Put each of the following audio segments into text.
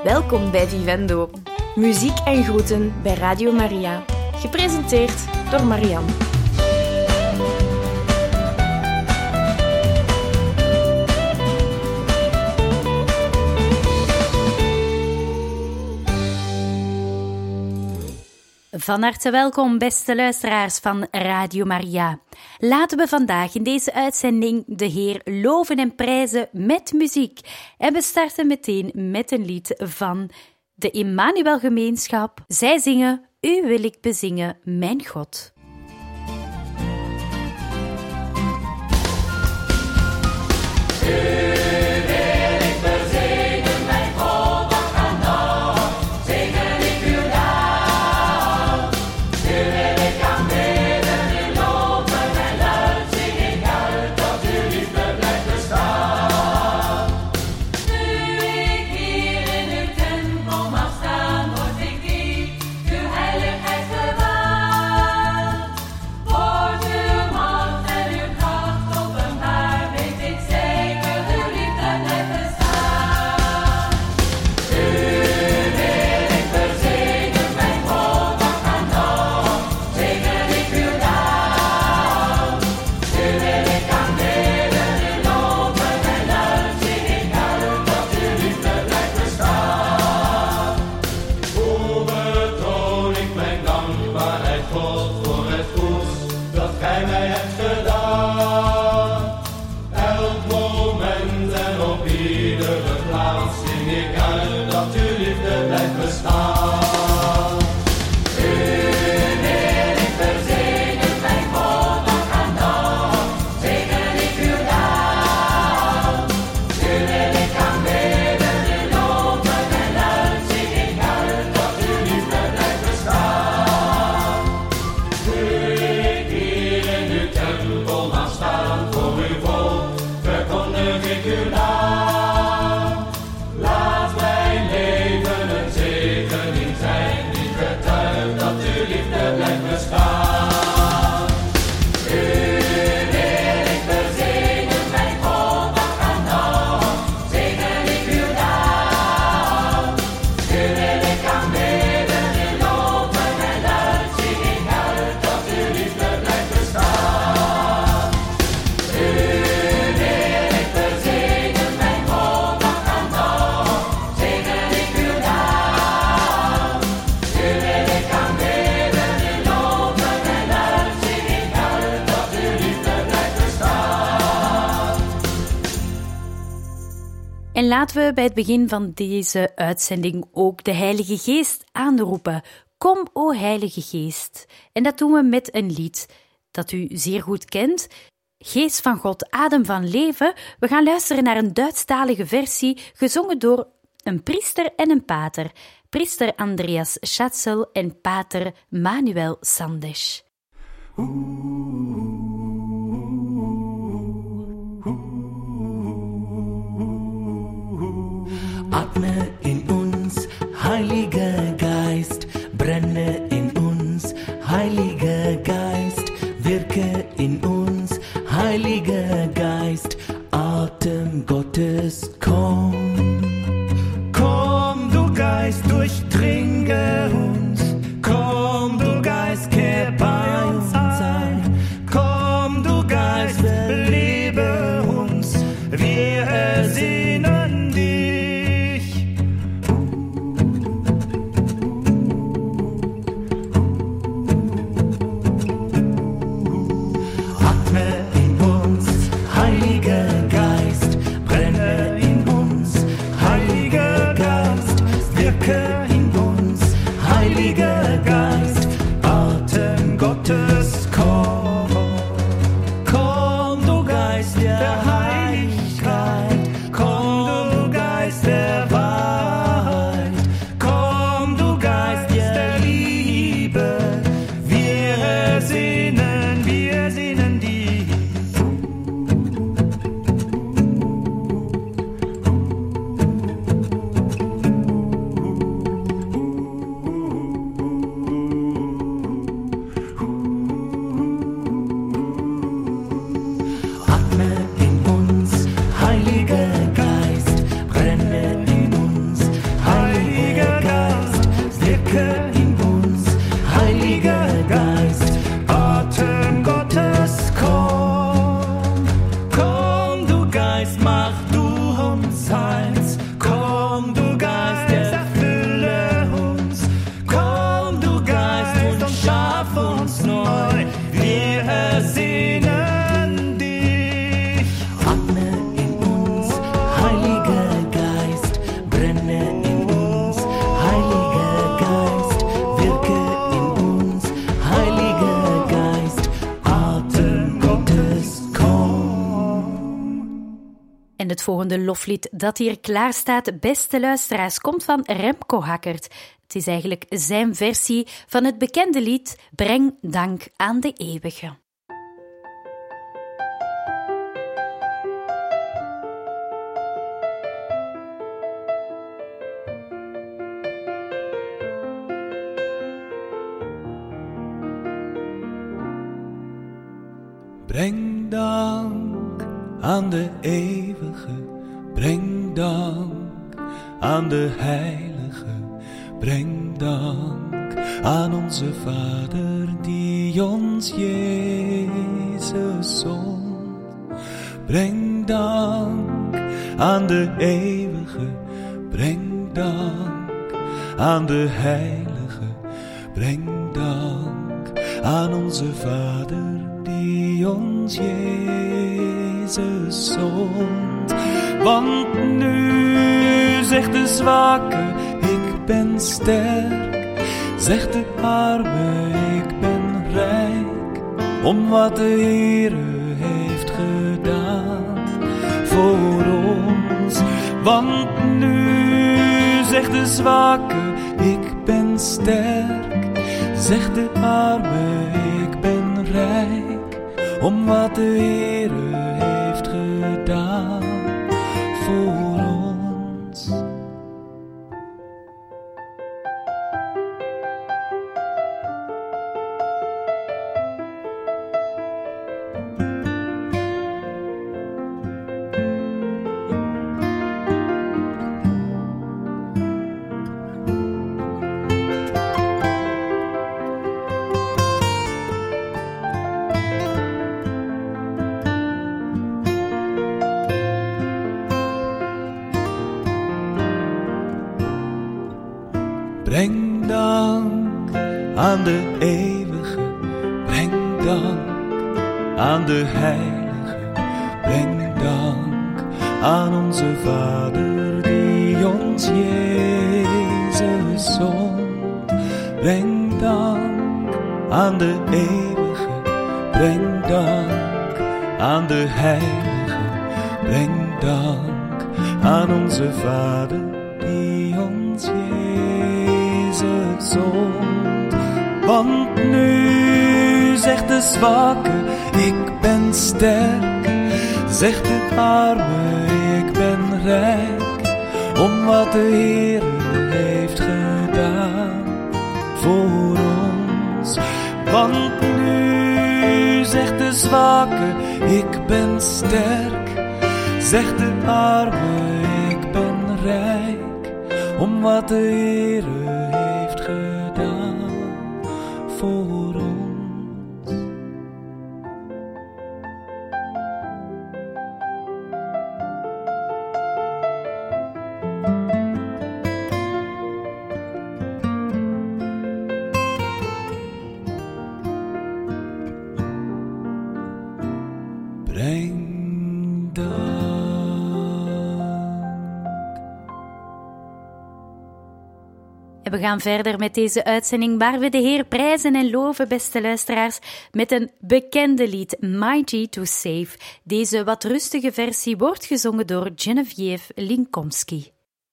Welkom bij Vivendo. Muziek en groeten bij Radio Maria. Gepresenteerd door Marianne. Van harte welkom, beste luisteraars van Radio Maria. Laten we vandaag in deze uitzending de Heer loven en prijzen met muziek. En we starten meteen met een lied van de Immanuel Gemeenschap. Zij zingen U wil ik bezingen, mijn God. En laten we bij het begin van deze uitzending ook de Heilige Geest aanroepen. Kom, o Heilige Geest. En dat doen we met een lied dat u zeer goed kent. Geest van God, adem van leven. We gaan luisteren naar een Duitsstalige versie, gezongen door een priester en een pater. Priester Andreas Schatzel en pater Manuel Sandesch. Atme in uns, Heiliger Geist, brenne in uns, Heiliger Geist, wirke in uns, Heiliger Geist, Atem Gottes, komm. Komm, du Geist, durchdringe uns, komm, du Geist, kehr bei uns ein, komm, du Geist, belebe uns, wir ersehnen dich. volgende loflied dat hier klaar staat, beste luisteraars, komt van Remco Hackert. Het is eigenlijk zijn versie van het bekende lied Breng dank aan de eeuwige. Breng dank aan de eeuwige, breng dank aan de heilige, breng dank aan onze Vader die ons Jezus zond. Breng dank aan de eeuwige, breng dank aan de heilige, breng dank aan onze Vader die ons Jezus zond. Want nu zegt de zwakke, ik ben sterk. Zegt de arme, ik ben rijk. Om wat de Heere heeft gedaan voor ons. Want nu zegt de zwakke, ik ben sterk. Zegt de arme, ik ben rijk. Om wat de Heere heeft gedaan voor ons. Breng dank aan de eeuwige, breng dank aan de heilige, breng dank aan onze Vader die ons Jezus zond. Breng dank aan de eeuwige, breng dank aan de heilige, breng dank aan onze Vader die ons Jezus zond. Want nu zegt de zwakke, ik ben sterk. Zegt de arme, ik ben rijk. Om wat de Heere heeft gedaan voor ons. Want nu zegt de zwakke, ik ben sterk. Zegt de arme, ik ben rijk. Om wat de Heere heeft gedaan voor ons. Breng dank. En we gaan verder met deze uitzending waar we de Heer prijzen en loven, beste luisteraars, met een bekende lied, Mighty to Save. Deze wat rustige versie wordt gezongen door Genevieve Linkomski.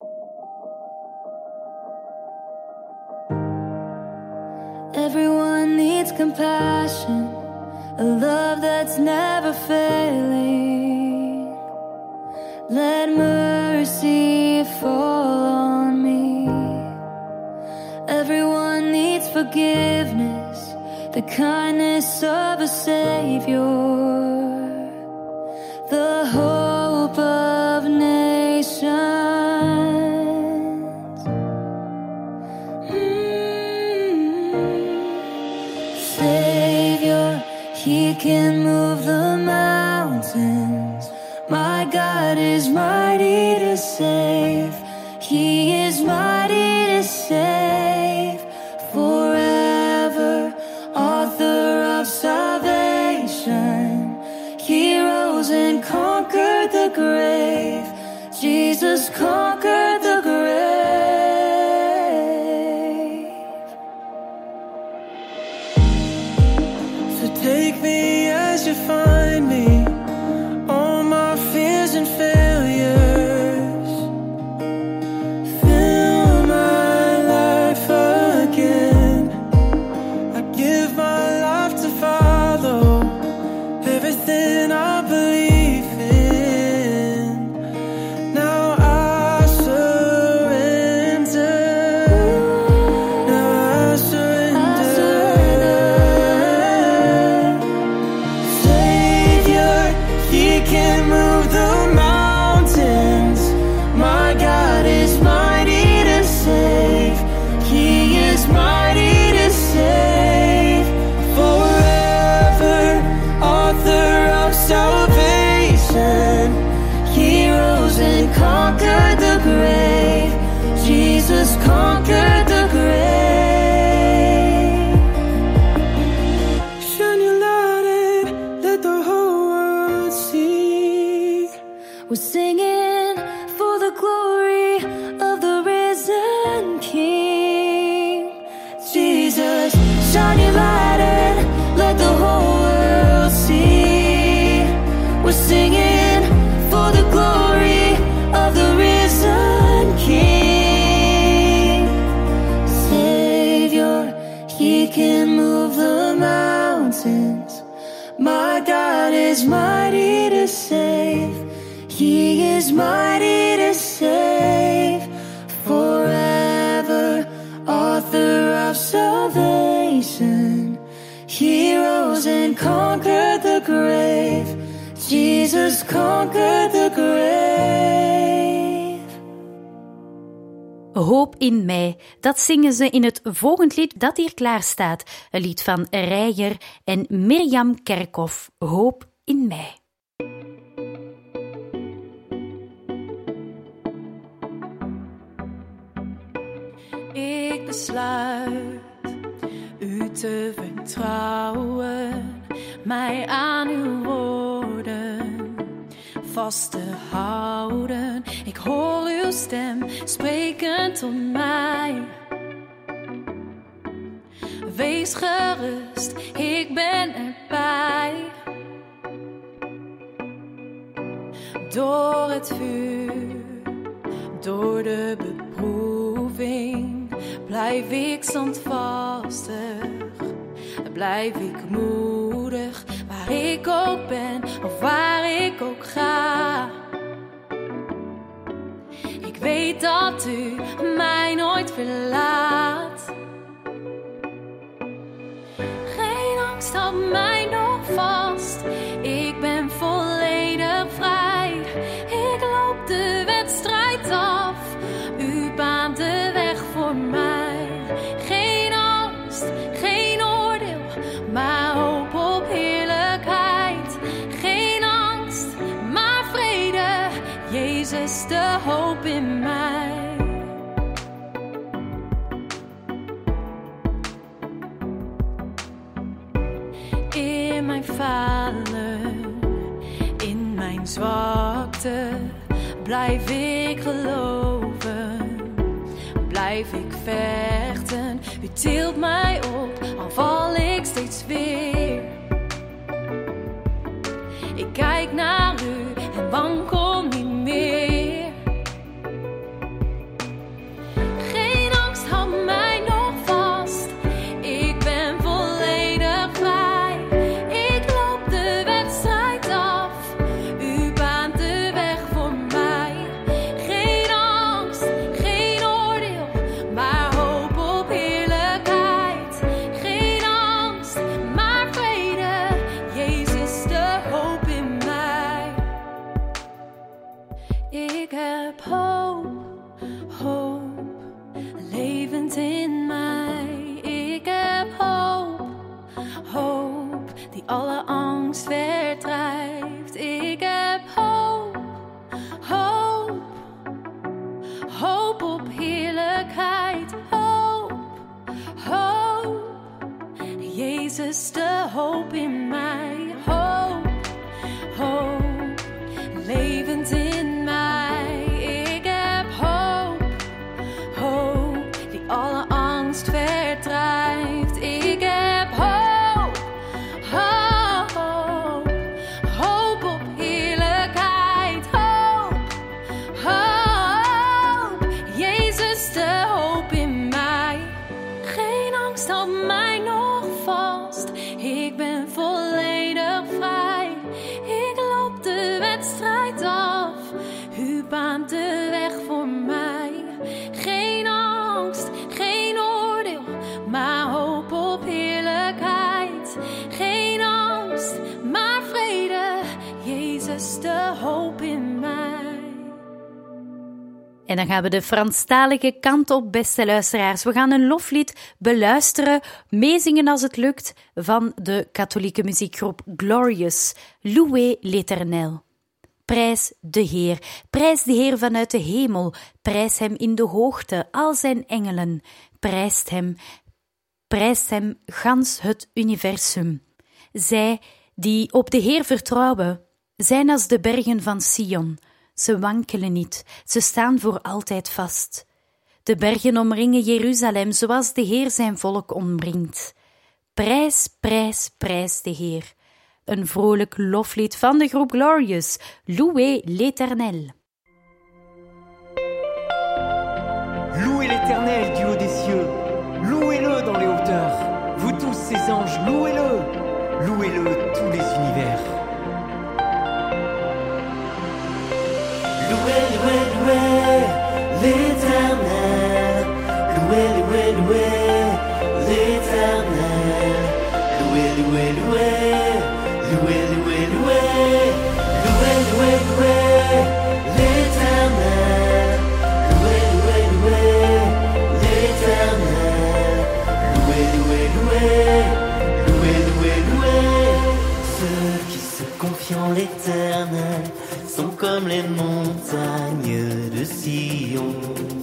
Everyone needs compassion, a love that's never failing. Let mercy fall on me. Everyone needs forgiveness, the kindness of a Savior, the hope of nations. Savior, He can move the mountains. My God is mighty to save. He is mighty to save forever, author of salvation. He rose and conquered the grave. Jesus conquered the grave. So take me as you find me, all my fears and failures. sins. My God is mighty to save. He is mighty to save forever. Author of salvation. He rose and conquered the grave. Jesus conquered the grave. Hoop in mij, dat zingen ze in het volgend lied dat hier klaar staat. Een lied van Reijer en Mirjam Kerkhoff. Hoop in mij. Ik besluit u te vertrouwen, mij aan uw woorden vast te houden. Ik hoor uw stem spreken tot mij. Wees gerust, ik ben erbij. Door het vuur, door de beproeving, blijf ik standvastig, blijf ik moedig. Waar ik ook ben of waar ik ook ga, ik weet dat u mij nooit verlaat. Geen angst houdt mij nog vast, ik ben volledig vrij. Ik loop de wedstrijd af, u baant de weg voor mij. Geen angst, geen oordeel, maar hoop op heerlijkheid. Geen angst, maar vrede, Jezus de hoop in mij. In mijn falen, in mijn zwakte, blijf ik geloven, blijf ik vechten. U tilt mij op, al val ik steeds weer. Ik kijk naar u en wankel niet meer. Geen angst houdt mij nog vast, ik ben volledig vrij. Ik loop de wedstrijd af, u baant de weg voor mij. Geen angst, geen oordeel, maar hoop op heerlijkheid. Geen angst, maar vrede, Jezus de hoop in mij. Ik heb hoop, hoop, levend in mij. Ik heb hoop, hoop, die alle angst verdrijft. Ik heb hoop, hoop, hoop op heerlijkheid. Hoop, hoop, Jezus de hoop in mij. Hoop, hoop, levend in mij. Ik heb hoop, hoop, die alle angst verdrijft. Ik heb hoop, hoop, hoop op heerlijkheid. Hoop, hoop, Jezus de hoop in mij. Geen angst houdt mij nog vast, ik ben volledig vrij. Ik loop de wedstrijd af, u baant de weg voor mij. Geen angst, geen oordeel, maar hoop op heerlijkheid. Geen angst, maar vrede, Jezus de hoop in mij. En dan gaan we de Franstalige kant op, beste luisteraars. We gaan een loflied beluisteren, meezingen als het lukt, van de katholieke muziekgroep Glorious, Louez l'Éternel. Prijs de Heer vanuit de hemel, prijs hem in de hoogte, al zijn engelen, prijst hem gans het universum. Zij die op de Heer vertrouwen, zijn als de bergen van Sion. Ze wankelen niet, ze staan voor altijd vast. De bergen omringen Jeruzalem, zoals de Heer zijn volk omringt. Prijs, prijs, prijs de Heer. Een vrolijk loflied van de groep Glorious, Louez l'Éternel. Louez l'Éternel du haut des cieux, louez-le dans les hauteurs, vous tous ses anges, louez-le. louez-le tous les univers. Louez, louez, louez l'Éternel. Louez, louez, louez l'Éternel. Louez, louez, louez. Louez, louez, louez. Louez, louez, louez l'Éternel. Louez, louez, louez l'Éternel. Louez, louez, louez. Louez, louez, louez. Ceux qui se confient en l'Éternel sont comme les montagnes de Sion.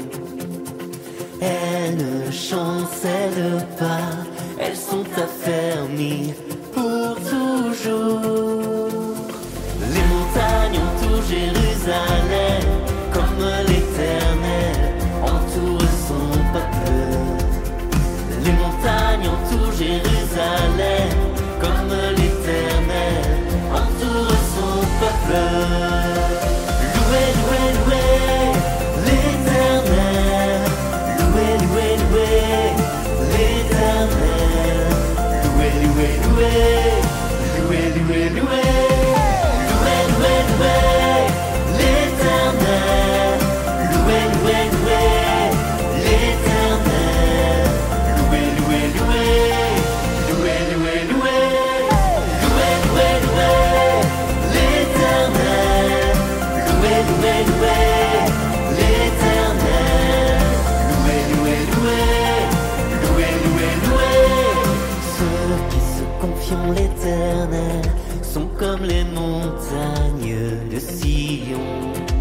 Elles ne chancellent pas, elles sont affermies pour toujours. Les montagnes entourent Jérusalem, comme l'Éternel entoure son peuple. Les montagnes entourent Jérusalem, comme l'Éternel entoure son peuple. Louez, louez, louez l'Éternel. Louez, louez, louez l'Éternel. Louez, louez, louez. Louez, louez, louez. Louez, louez, louez l'Éternel. Louez, louez, louez l'Éternel. Louez, louez, louez. Louez, louez, louez. Louez, louez, louez l'Éternel. Louez, louez, louez l'Éternel. Louez, louez, louez. Louez, louez, louez. Ceux qui se confient en l'Éternel sont comme les montagnes de Sion.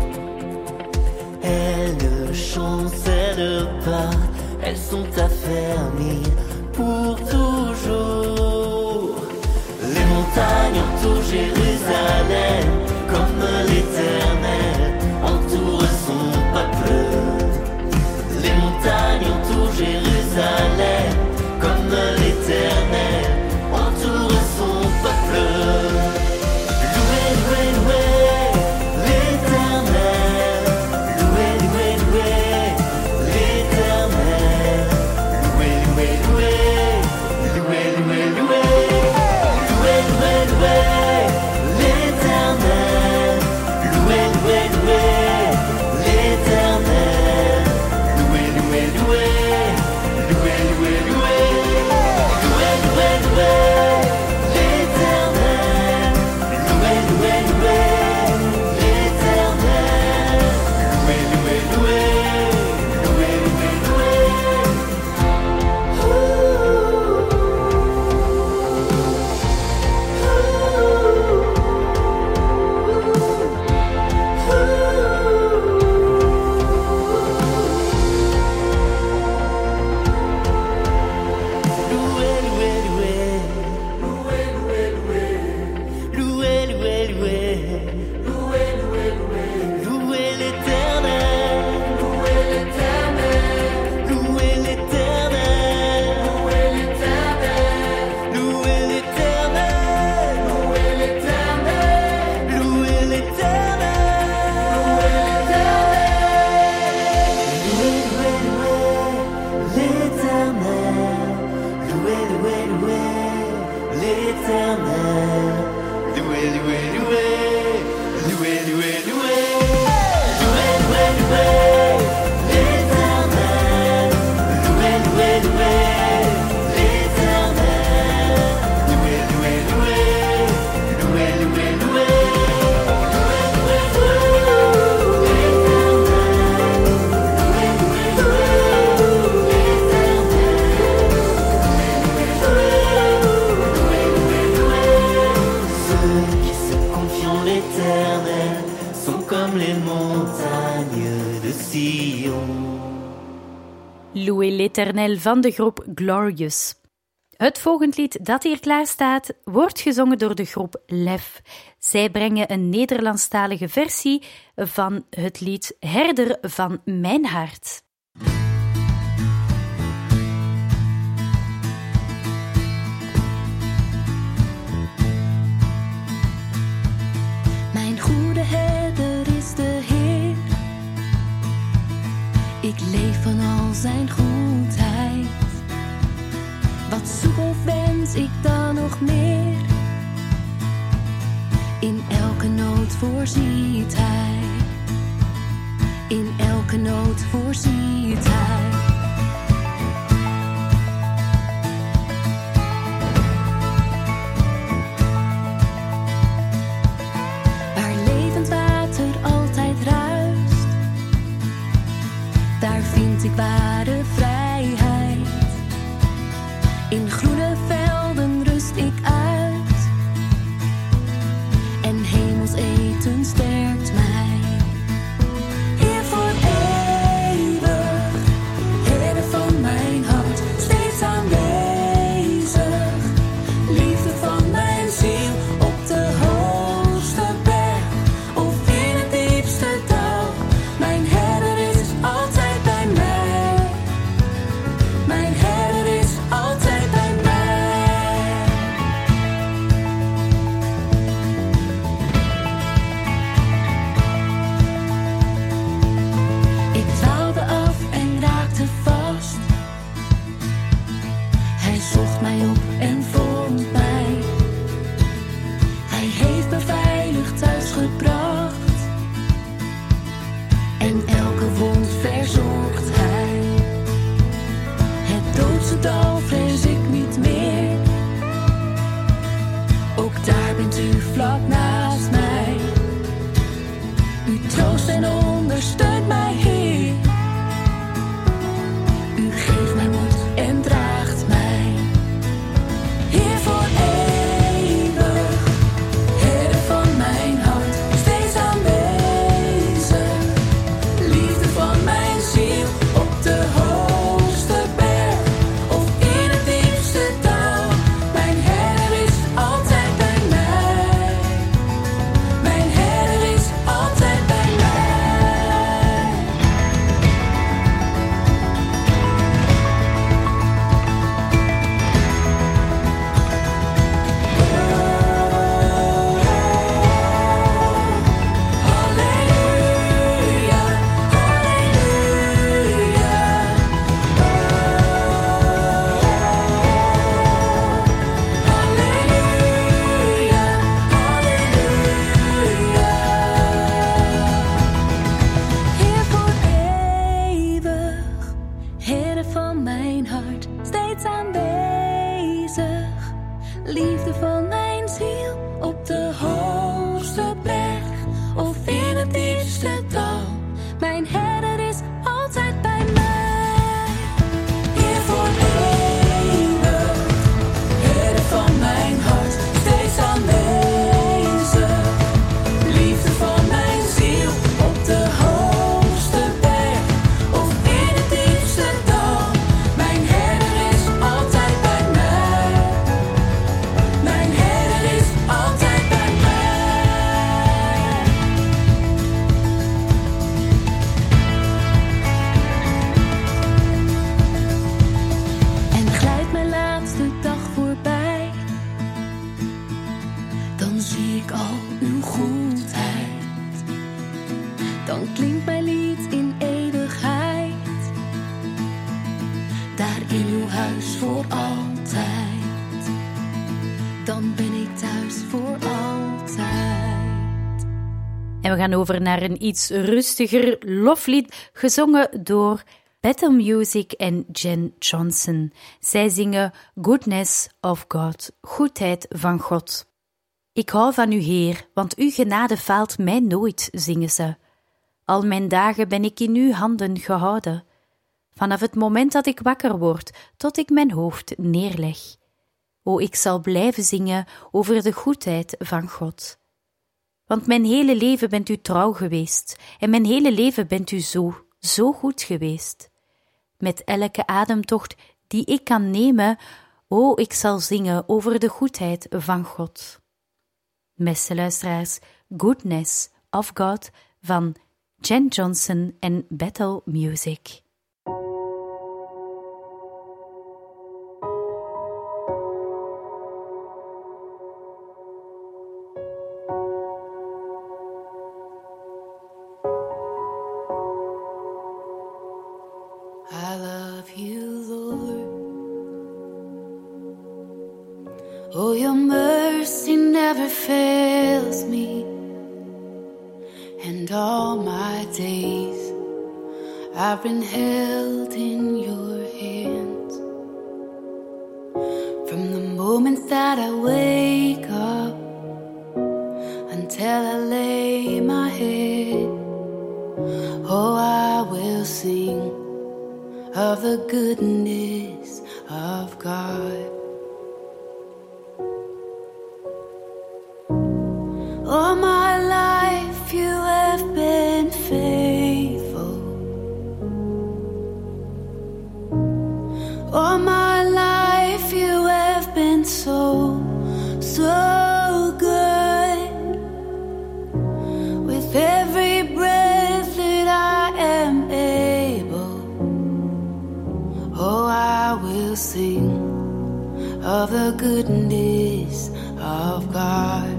Elles ne chancellent pas, elles sont affermies pour toujours. Les montagnes entourent Jérusalem, comme l'Éternel entoure son peuple. Les montagnes entourent Jérusalem, comme l'Éternel entoure son peuple. Louez, louez, louez l'Éternel. Louez, louez, louez l'Éternel. Louez, louez, louez. Louez, louez, louez. Louez, louez, louez l'Éternel. Louez, louez, louez l'Éternel. Louez, louez, louez. Louez, louez, louez. Louez, louez, louez l'Éternel. Louez, louez, louez l'Éternel. Louez, louez, louez. Louez, louez, louez l'Éternel. Louez l'Éternel. Louez l'Éternel. Louez l'Éternel. Louez l'Éternel. Louez l'Éternel. Louez l'Éternel. Louez, louez, louez. Louez, louez, louez. Louez, louez, louez l'Éternel. Louez, louez, louez l'Éternel. Louez, louez, louez. Louez, louez, louez. Louez, louez, louez l'Éternel sont comme les montagnes de Sion. Louez l'Éternel van de groep Glorious. Het volgende lied dat hier klaar staat, wordt gezongen door de groep Lef. Zij brengen een Nederlandstalige versie van het lied Herder van mijn hart. Mijn goede herder is de Heer. Ik leef van al zijn goedheid. Wat zoek of wens ik dan nog meer? In elke nood voorziet Hij. In elke nood voorziet Hij. Waar levend water altijd ruist, daar vind ik ware vrijheid. In groene velden rust ik uit en hemels eten sterkt mij. Heer voor eeuwig, Heer van mijn hart, steeds aanwezig. Liefde van mijn ziel op de hoogste berg of in het diepste dal. Mijn herder is altijd bij mij. Mijn herder is altijd bij mij. Ik dwaalde af en raakte vast. Hij zocht mij op en vond mij. Hij heeft me veilig thuis gebracht. En elke wond verzorgt Hij. Het doodse dal vrees ik niet meer. Ook daar bent u vlak naast mij. U troost en ondersteunt mij, Heer. U geeft mij moed en draagt mij. Heer voor eeuwig, Heer van mijn hart, steeds aanwezig. Liefde van mijn ziel op de hoogste berg of in het diepste dal. Mijn herder is altijd bij mij. Mijn herder is altijd bij mij. Halleluja, halleluja. Halleluja, halleluja. Heer voor eeuwig, Heer van mijn hart, steeds aanwezig. Liefde van mijn ziel op de hoogste berg of in het diepste dal. Mijn herder is altijd bij mij. Heer voor eeuwig, Heer van mijn hart, steeds aanwezig. Liefde van mijn ziel op de hoogste berg of in het diepste dal. Mijn herder is altijd bij mij. Mijn herder is altijd bij mij. En glijdt mijn laatste dag voorbij, dan zie ik al uw goedheid. Dan klinkt mijn lied in eeuwigheid, daar in uw huis voor altijd. Dan ben ik thuis voor altijd. En we gaan over naar een iets rustiger loflied, gezongen door Bethel Music en Jen Johnson. Zij zingen Goodness of God, goedheid van God. Ik hou van u, Heer, want uw genade faalt mij nooit, zingen ze. Al mijn dagen ben ik in uw handen gehouden. Vanaf het moment dat ik wakker word, tot ik mijn hoofd neerleg. O, ik zal blijven zingen over de goedheid van God. Want mijn hele leven bent u trouw geweest, en mijn hele leven bent u zo goed geweest. Met elke ademtocht die ik kan nemen, o, ik zal zingen over de goedheid van God. Beste luisteraars, Goodness of God van Jen Johnson en Bethel Music. I love you, Lord. Oh, your mercy never fails me, and all my days I've been held in your hands. From the moment that I wake up until I lay my head, oh, I will sing of the goodness of God. All my life you have been faithful. All my life you have been so, so good. With every breath that I am able, oh, I will sing of the goodness of God.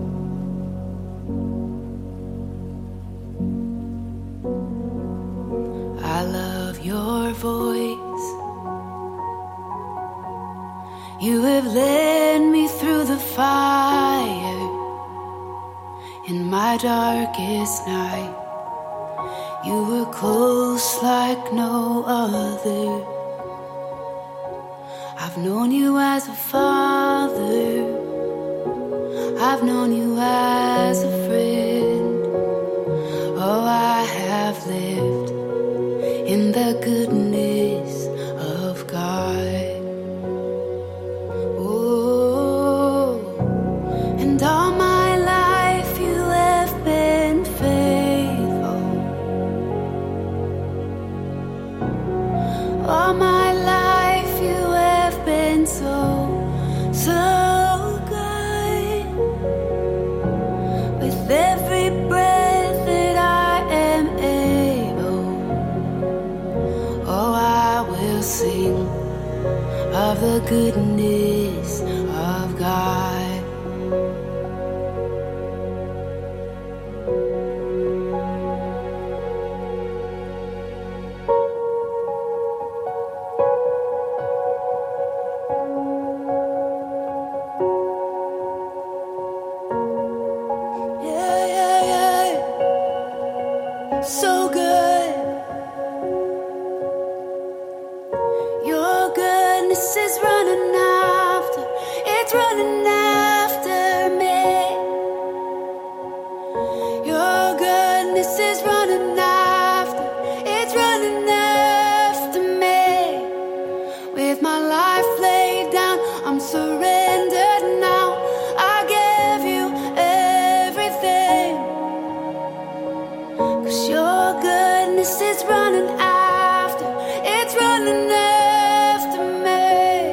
I love your voice. You have led me through the fire in my darkest night. You were close like no other. I've known you as a father. I've known you as a friend. Oh, I have lived in the goodness of God. Oh, and all my life you have been faithful. All my life you have been so, so good. With every breath that I am able, oh, I will sing of the goodness of God. Yeah, yeah, yeah. So good. Your goodness is running after, it's running after me. Your goodness is running after, it's running after me. With my life laid down, I'm surrendered now. I give you everything. 'Cause your goodness is running after, it's running after me.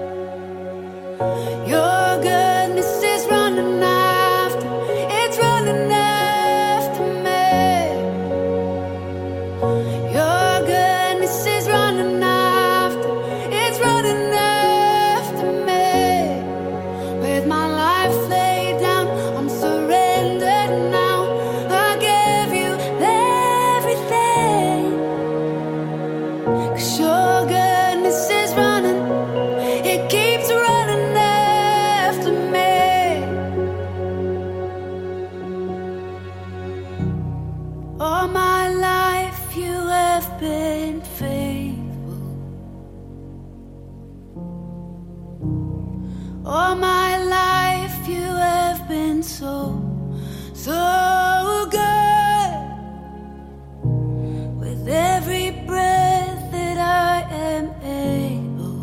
Your goodness is running after, it's running after me. Your goodness is running after, it's running after me. With my life laid down, I'm surrendered now. I give you everything. 'Cause your goodness is running, it keeps running after me. All my life you have been faithful. All my life you have been so, so good. With every breath that I am able,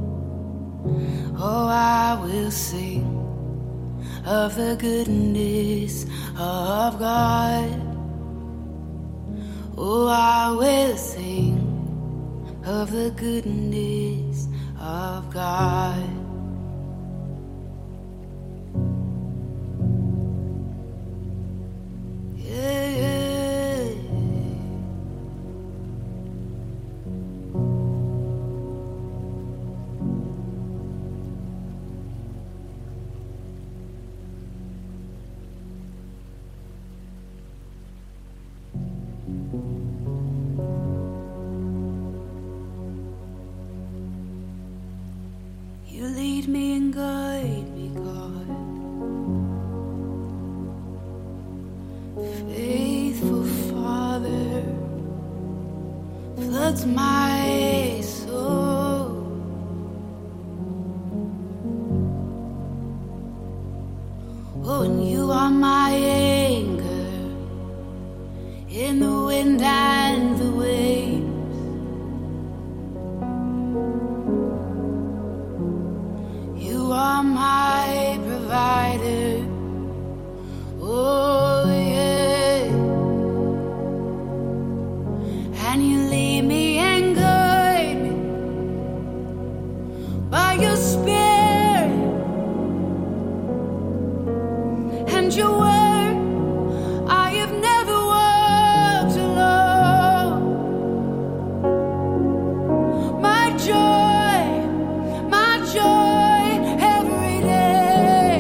oh, I will sing of the goodness of God. Oh, I will sing of the goodness of God. Yeah, yeah. You lead me and guide floods my soul. Oh, and you are my anger in the wind and the waves. You are my provider. Oh, yeah. And you lead me and guide me by your spirit and your word. I have never walked alone. My joy every day.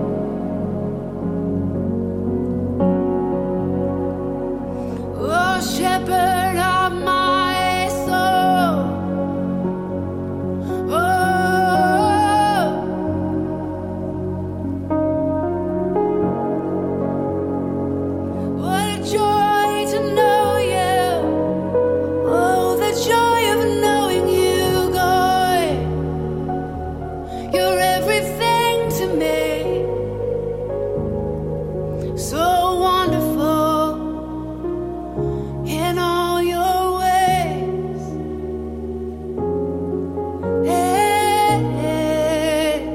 Oh, shepherd of my soul. Oh, what a joy to know you. Oh, the joy of knowing you, God. You're everything to me. So wonderful in all your ways. Hey, hey,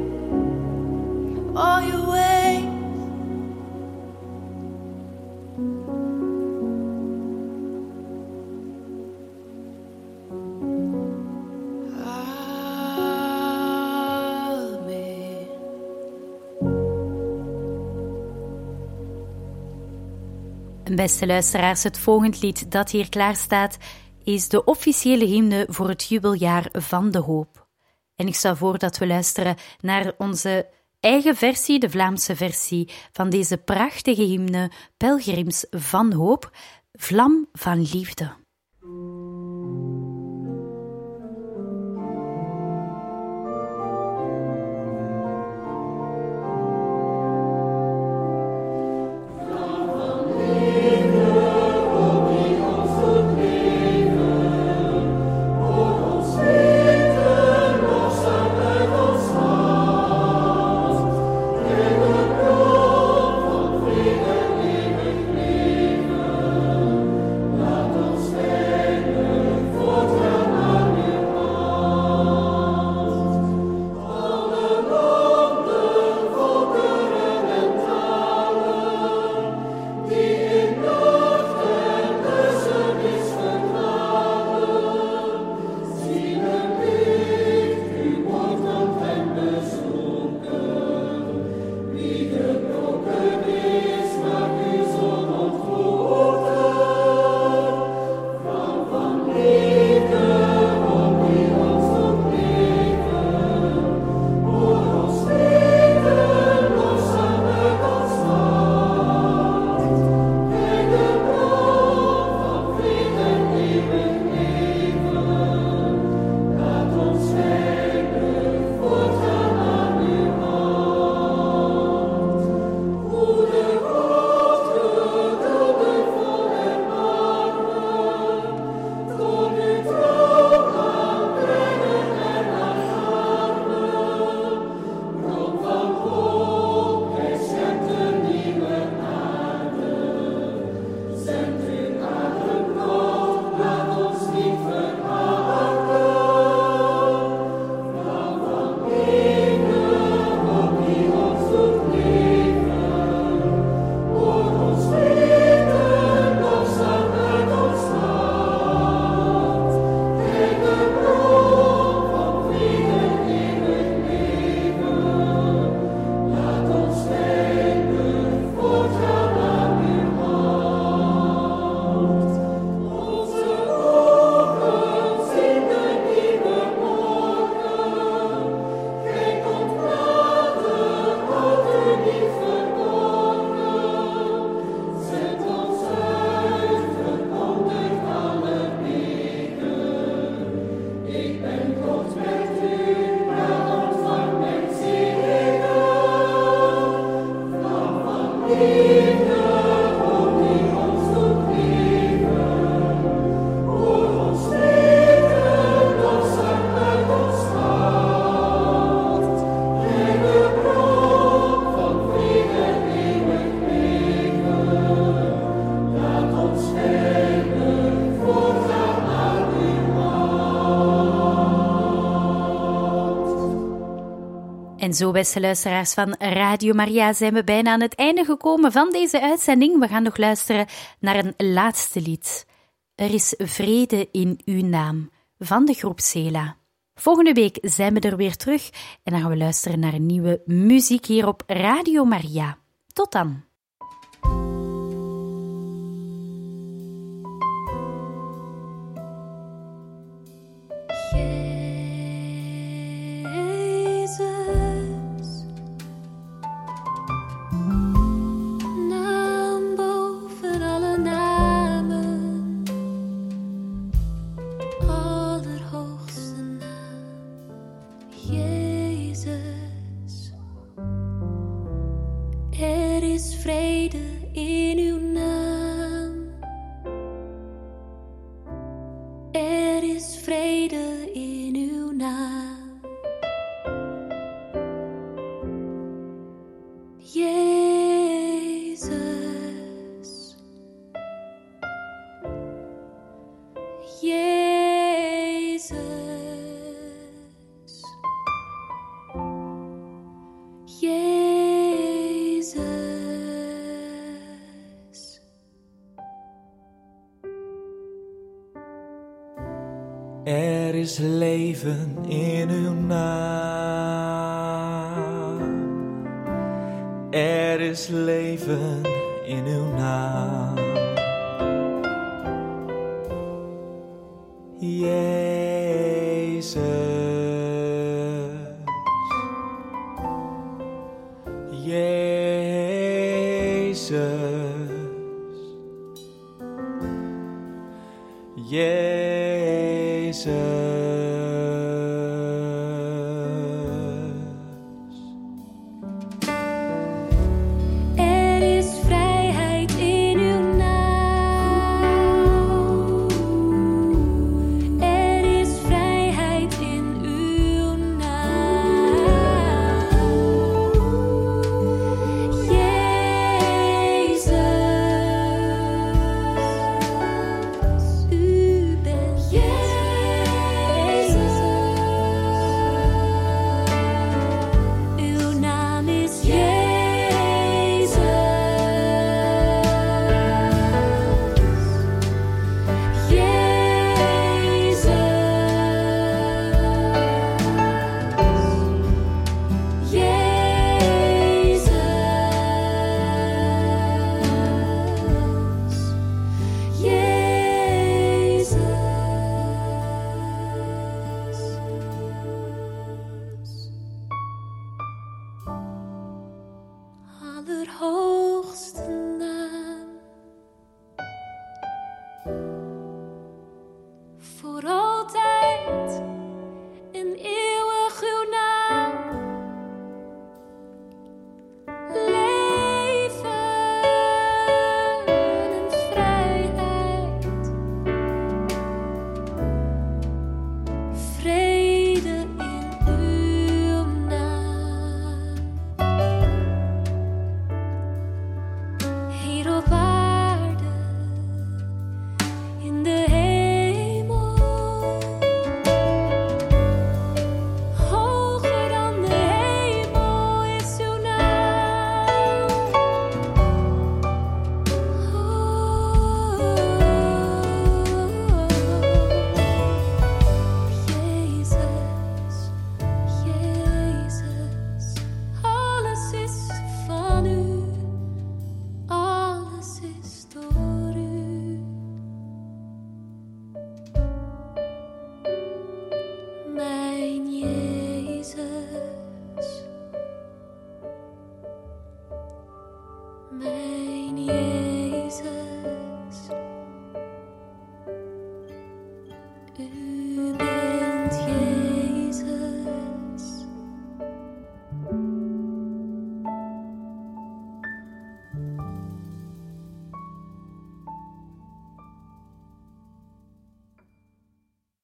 all your ways. Amen. Beste luisteraars, het volgende lied dat hier klaar staat is de officiële hymne voor het jubeljaar van de hoop. En ik stel voor dat we luisteren naar onze eigen versie, de Vlaamse versie van deze prachtige hymne Pelgrims van Hoop, Vlam van Liefde. Laat ons En zo, beste luisteraars van Radio Maria, zijn we bijna aan het einde gekomen van deze uitzending. We gaan nog luisteren naar een laatste lied. Er is vrede in uw naam, van de groep Sela. Volgende week zijn we er weer terug en dan gaan we luisteren naar een nieuwe muziek hier op Radio Maria. Tot dan. Er is leven in uw naam. Er is leven in uw naam. Jezus. Jezus. Jezus.